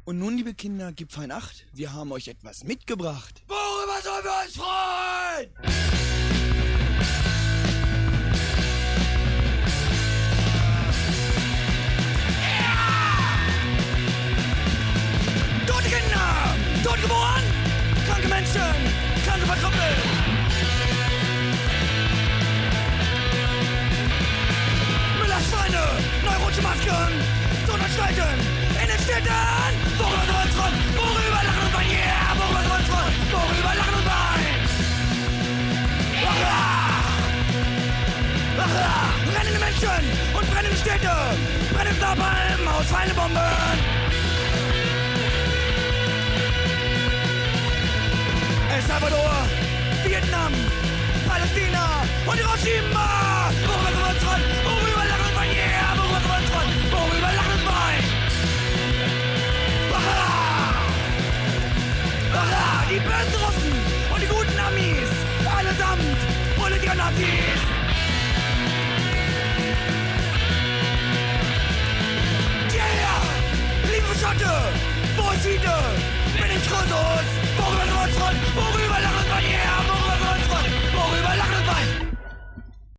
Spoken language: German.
Und nun, liebe Kinder, gebt fein Acht, wir haben euch etwas mitgebracht. Worüber sollen wir uns freuen? Tote Kinder, tot geboren, kranke Menschen, kranke verkrüppelt. Müllerschweine, neurotische Masken, Tonanstalten, in den Städten. Worüber soll uns freuen? Worüber lachen und weinen? Yeah, worüber soll uns freuen? Worüber lachen und weinen? Brennende Menschen und brennende Städte, brennende Napalm, ausfallende Bomben. El Salvador, Vietnam, Palästina und Hiroshima. Worüber soll uns freuen? Worüber lachen und weinen? Yeah, worüber soll uns freuen? Worüber lachen und weinen? Die bösen Russen und die guten Amis, allesamt Politiker Nazis. Yeah, liebe Schotte, wo ist Hüte? Bin ich Größe